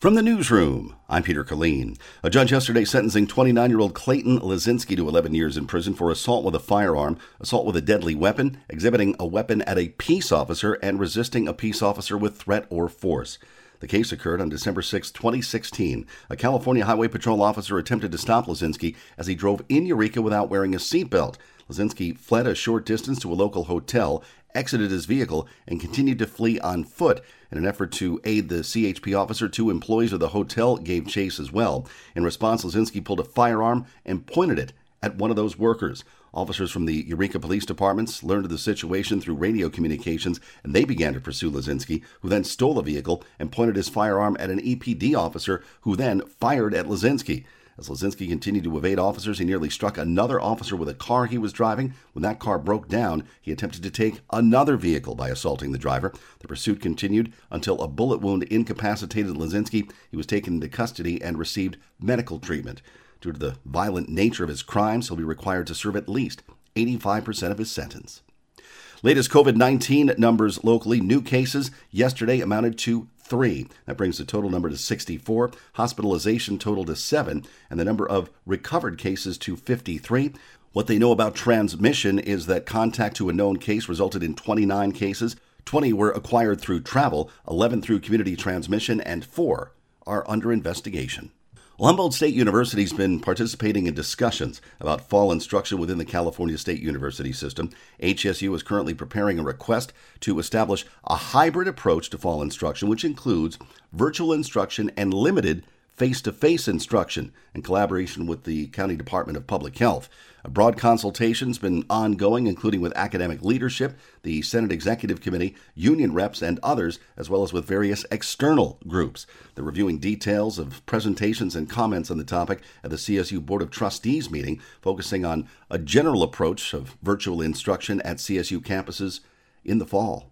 From the newsroom, I'm Peter Killeen. A judge yesterday sentencing 29-year-old Clayton Lazinski to 11 years in prison for assault with a firearm, assault with a deadly weapon, exhibiting a weapon at a peace officer, and resisting a peace officer with threat or force. The case occurred on December 6, 2016. A California Highway Patrol officer attempted to stop Lazinski as he drove in Eureka without wearing a seatbelt. Lazinski fled a short distance to a local hotel, exited his vehicle, and continued to flee on foot. In an effort to aid the CHP officer, two employees of the hotel gave chase as well. In response, Lazinski pulled a firearm and pointed it at one of those workers. Officers from the Eureka Police Departments learned of the situation through radio communications, and they began to pursue Lazinski, who then stole the vehicle and pointed his firearm at an EPD officer, who then fired at Lazinski. As Lazinski continued to evade officers, he nearly struck another officer with a car he was driving. When that car broke down, he attempted to take another vehicle by assaulting the driver. The pursuit continued until a bullet wound incapacitated Lazinski. He was taken into custody and received medical treatment. Due to the violent nature of his crimes, he'll be required to serve at least 85% of his sentence. Latest COVID-19 numbers locally. New cases yesterday amounted to 3. That brings the total number to 64. Hospitalization total to 7. And the number of recovered cases to 53. What they know about transmission is that contact to a known case resulted in 29 cases. 20 were acquired through travel, 11 through community transmission, and 4 are under investigation. Well, Humboldt State University has been participating in discussions about fall instruction within the California State University system. HSU is currently preparing a request to establish a hybrid approach to fall instruction, which includes virtual instruction and limited face-to-face instruction in collaboration with the County Department of Public Health. A broad consultation has been ongoing, including with academic leadership, the Senate Executive Committee, union reps, and others, as well as with various external groups. They're reviewing details of presentations and comments on the topic at the CSU Board of Trustees meeting, focusing on a general approach of virtual instruction at CSU campuses in the fall.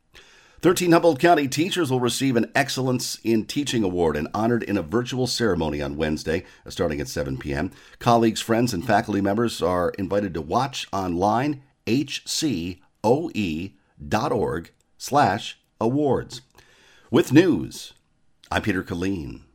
13 Humboldt County teachers will receive an Excellence in Teaching Award and honored in a virtual ceremony on Wednesday, starting at 7 p.m. Colleagues, friends, and faculty members are invited to watch online hcoe.org/awards. With news, I'm Peter Killeen.